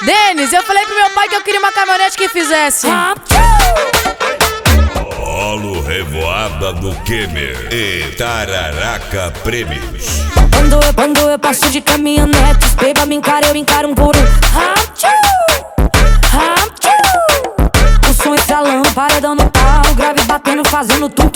Denis, eu falei pro meu pai que eu queria uma caminhonete que fizesse Rolo Revoada do Kemer e Tararaca Prêmios. Quando eu passo de caminhonete, os peba me encaram, eu encaro um por um. O som estralando, paredão no pau, grave batendo, fazendo tudo.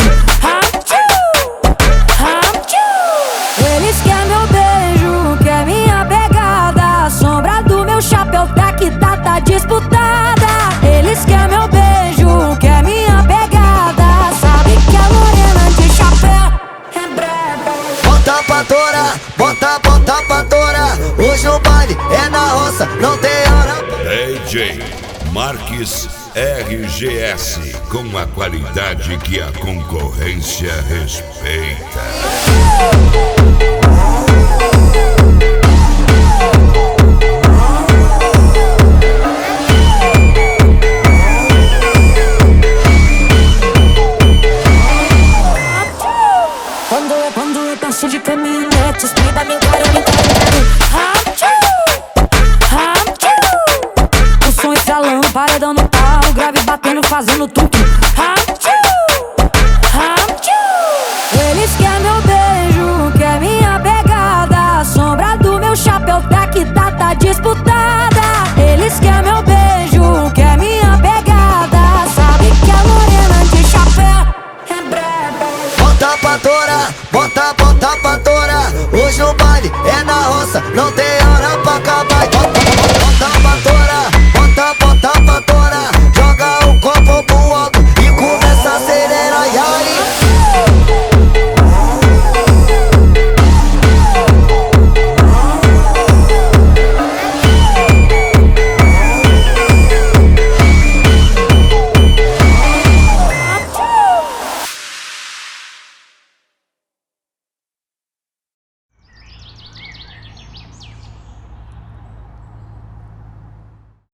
Eles querem meu beijo, quer minha pegada. A sombra do meu chapéu tá que tá disputada. Eles querem meu beijo, quer minha pegada. Sabe que a morena de chapéu é braba. Bota pra torar, bota pra torar. Hoje o baile é na roça, não tem hora. DJ Marques RGS, com a qualidade que a concorrência respeita. Quando eu passo de caminhonete, os peba me encaram, me encaram. O som estralando, paredão no pau, grave batendo, fazendo tudo.